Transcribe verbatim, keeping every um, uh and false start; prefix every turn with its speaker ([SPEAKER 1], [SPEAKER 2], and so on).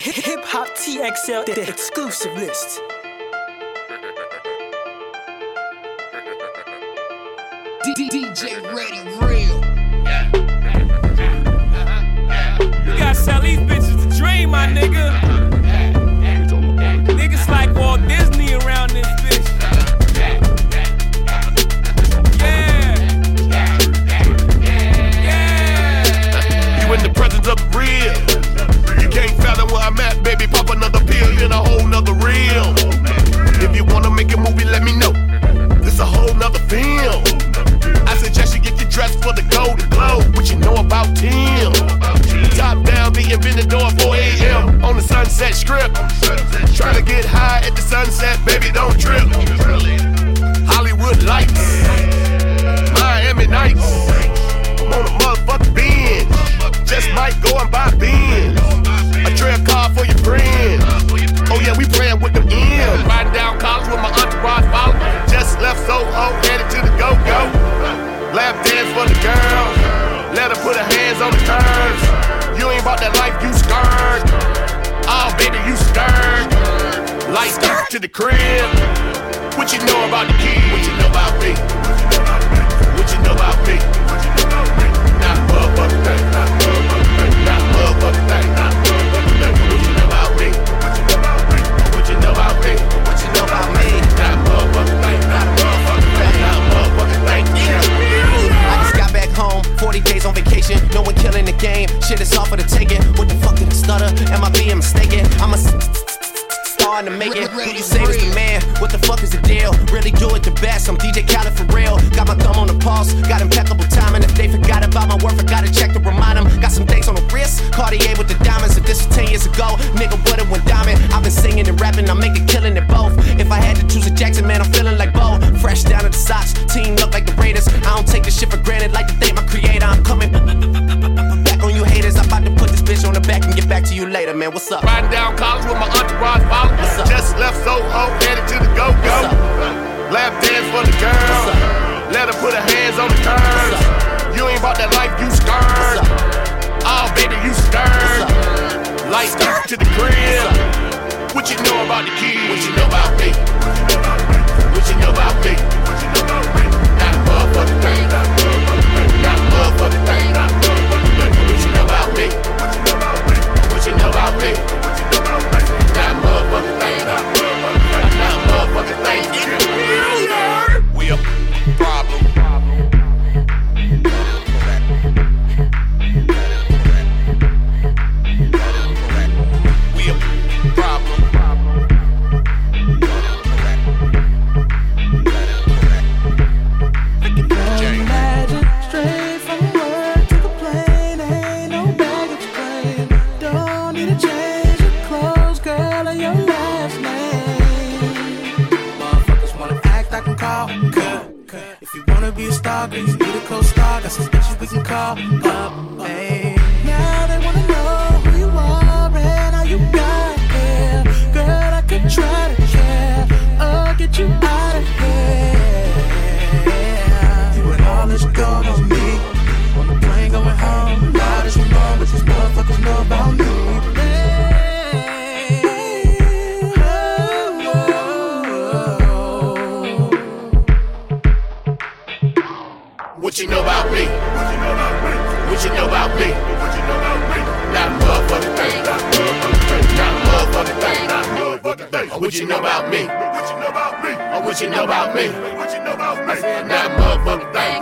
[SPEAKER 1] Hip Hop T X L, the exclusive list.
[SPEAKER 2] D J Ready Real.
[SPEAKER 3] Yeah. You gotta sell these bitches the dream, my nigga. Niggas like Walt Disney around this bitch. Yeah. Yeah.
[SPEAKER 4] You in the presence of the real. You can't fathom where I'm at, baby. Pop another pill in a whole nother reel. If you wanna make a movie, let me know. This a whole nother film. I suggest you get your dress for the Golden Globe. What you know about Tim? Top down, the invented door, four a.m. on the Sunset Strip. Trying to get high at the sunset, baby, don't trip. Hollywood lights, Miami nights. I'm on a motherfucking binge. Just might go and buy Benz. A trail car for your friends. Oh yeah, we playing with them ends. Riding down college with my entourage following. Just left Soho, headed to the go-go. Lap dance for the girls. Let her put her hands on the curves. You ain't about that life, you scared. Oh baby, you scared. Lights up to the crib. What you know about the key? What you know about me? What you know about me? Not motherfucking thing. Not motherfucking thing. Not motherfucking thing. Not motherfucking thing. What you know about me? What you know about me? What you know about me? Not motherfucking thing. Not motherfucking thing. Not motherfucking thing.
[SPEAKER 5] I just got back home, forty days on vacation. No one killing the game. Shit is all for the taking. What the fuck did I stutter? Am I being mistaken? I'm a starting to make it. Who you say is the man? What the fuck is the deal? Really do it the best. I'm D J Khaled for real. Got my thumb on the pulse. Got impeccable timing. If they forgot about my work, I gotta check to remind them. Got some things on the wrist. Cartier with the diamonds. If this was ten years ago, nigga would've went diamond. I've been singing and rapping. I'm making killing it both. If I had to choose a Jackson, man, I'm feeling like Bo. Fresh down to the socks. Team look like the Raiders. I don't take this shit for granted. Like to thank my creator. I'm coming back on you haters. I'm about to put this bitch on the back and get back to you later, man. What's up?
[SPEAKER 4] Riding down college with my entourage following. Just left Soho, headed to the go-go. Lap dance for the girl. Let her put her hands on the curves. You ain't about that life, you scared. Oh baby, you scared. Lights up to the crib. What you know about the key? What you know about me? What you know about me? Not a motherfucking thing. Not a motherfucking thing. Not a motherfucking thing. What you know about me? What you know about me? Not a motherfucking thing. Not a motherfucking thing. We a problem. We a problem.
[SPEAKER 6] Imagine straight from work to the plane. Ain't no baggage claim. Don't need to change your clothes, girl, or your last name. Motherfuckers wanna act, I can call. Cut, cut. If you wanna be a star, girl, you need a co-star. Got some bitches we can call up, hey. Now they wanna know who you are and how you got here. Girl, I could try to care or get you out of here. All this gold on me. On the plane going home. Loud as you know, but these motherfuckers know about me.
[SPEAKER 4] What you know about me? What you know about me? Not a motherfucking thing. Not a motherfucking thing. Not a motherfucking thing. What you know about me? What you know about me? What you know about me? What you know about me? Not a motherfucking thing.